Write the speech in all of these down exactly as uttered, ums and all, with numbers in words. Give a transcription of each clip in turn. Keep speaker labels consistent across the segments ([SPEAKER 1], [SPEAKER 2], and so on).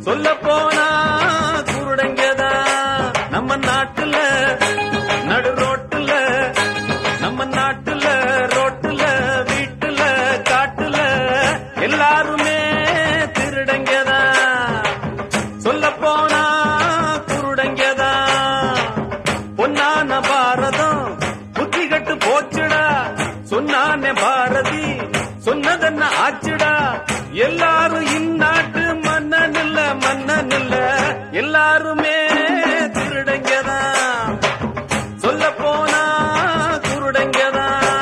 [SPEAKER 1] சொல்ல போனா குருடங்கதா நம்ம நாட்டுல நடு ரோட்டுல நம்ம நாட்டுல ரோட்டுல வீட்டுல காட்டுல எல்லாருமே திருடங்கதா சொல்ல போனா குருடங்கதா பொன்னான பாரதம் புத்தி கட்டு போச்சுடா சொன்னானே பாரதி சொன்னதென்ன ஆச்சுடா எல்லாரும் இந்நாட்டு மன்னன் இல்ல மன்னன் இல்ல எல்லாருமே திருடங்கதா சொல்ல போனா குருடங்கதா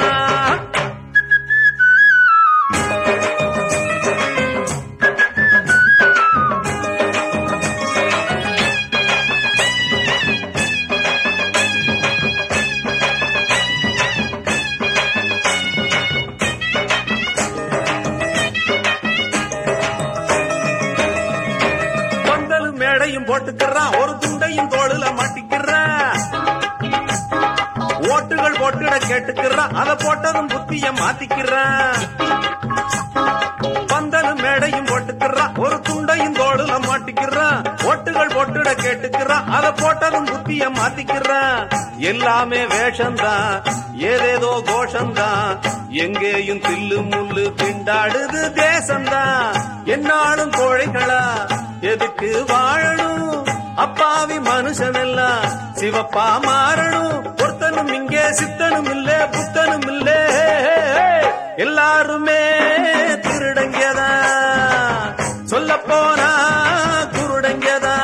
[SPEAKER 1] போட்டுக்கிறான் ஒரு துண்டையும் தோளுல மாட்டிக்கிறான் ஓட்டுகள் போட்டுட கேட்டுக்கிறான் அதை போட்டதும் புத்திய மாத்திக்கிறான் பந்தலும் மேடையும் போட்டுக்கிறான் ஒரு துண்டையும் தோளுல மாட்டிக்கிறான் ஓட்டுகள் போட்டுட கேட்டுக்கிறான் அதை போட்டதும் புத்திய மாத்திக்கிறான் எல்லாமே வேஷம்தான் ஏதேதோ கோஷம்தான் எங்கேயும் தில்லு முள்ளு திண்டாடுது தேசம்தான் என்னாலும் கோழைகளா எதுக்கு வாழணும் அப்பாவி மனுஷன் எல்லாம் சிவப்பா மாறணும் ஒருத்தனும் இங்கே சித்தனும் இல்ல புத்தனும் இல்ல எல்லாருமே திருடங்கதா சொல்ல போனா குருடங்கதா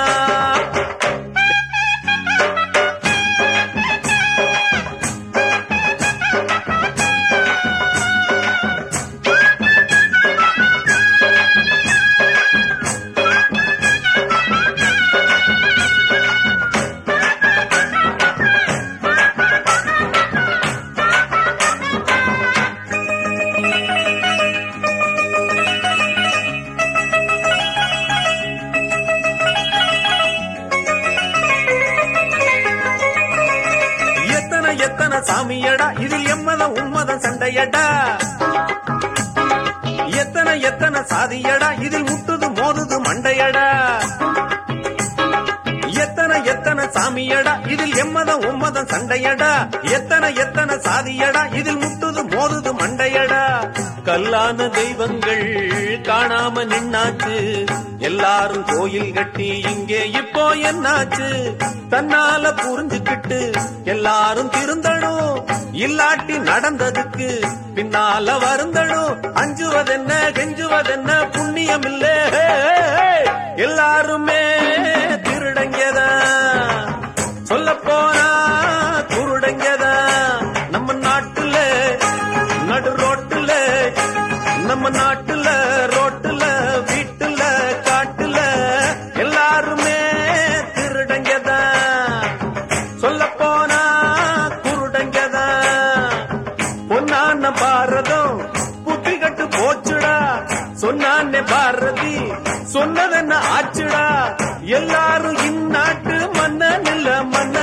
[SPEAKER 1] எத்தனை சாமியடா இதில் எம்மதம் உம்மதம் சண்டையடா எத்தனை எத்தனை சாதியடா இதில் முட்டுது மோதுது மண்டையடா எத்தனை எத்தனை சாமியடா இதில் எம்மதம் உம்மதம் சண்டையடா எத்தனை எத்தனை சாதியடா இதில் முட்டுது மோதுது மண்டையடா கல்லான தெய்வங்கள் காணாம நின்னாச்சு எல்லாரும் கோயில் கட்டி இங்கே இப்போ என்னாச்சு தன்னால புரிஞ்சுக்கிட்டு எல்லாரும் திருந்தணும் இல்லாட்டி நடந்ததுக்கு பின்னால வருந்தணும் அஞ்சுவதென்ன கெஞ்சுவதென்ன புண்ணியம் இல்ல எல்லாருமே திருடங்கதா சொல்ல போனா குருடங்கதா நம்ம நாட்டுல நடு ரோட்டுல நம்ம நாட்டுல ரோட்டுல வீட்டுல காட்டுல எல்லாருமே திருடங்கதா சொல்ல போனா குருடங்கதா பொன்னான பாரதம் புத்தி கட்டு போச்சுடா சொன்னானே பாரதி சொன்னதென்ன ஆச்சுடா எல்லாரும் இந்நாட்டு மன்னன் இல்ல மன்னன்